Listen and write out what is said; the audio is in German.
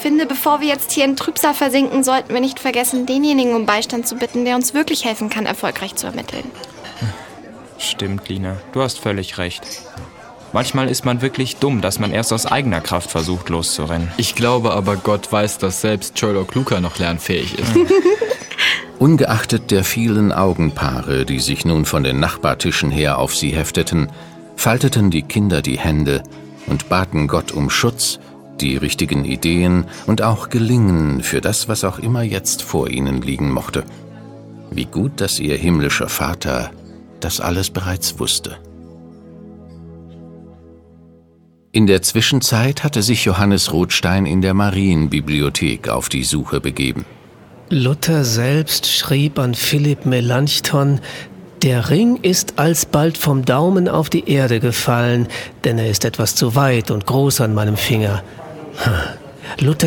finde, bevor wir jetzt hier in Trübsal versinken, sollten wir nicht vergessen, denjenigen um Beistand zu bitten, der uns wirklich helfen kann, erfolgreich zu ermitteln. Stimmt, Lina. Du hast völlig recht. Manchmal ist man wirklich dumm, dass man erst aus eigener Kraft versucht, loszurennen. Ich glaube aber, Gott weiß, dass selbst Sherlock Luca noch lernfähig ist. Ungeachtet der vielen Augenpaare, die sich nun von den Nachbartischen her auf sie hefteten, falteten die Kinder die Hände und baten Gott um Schutz, die richtigen Ideen und auch Gelingen für das, was auch immer jetzt vor ihnen liegen mochte. Wie gut, dass ihr himmlischer Vater das alles bereits wusste. In der Zwischenzeit hatte sich Johannes Rothstein in der Marienbibliothek auf die Suche begeben. Luther selbst schrieb an Philipp Melanchthon: Der Ring ist alsbald vom Daumen auf die Erde gefallen, denn er ist etwas zu weit und groß an meinem Finger. Luther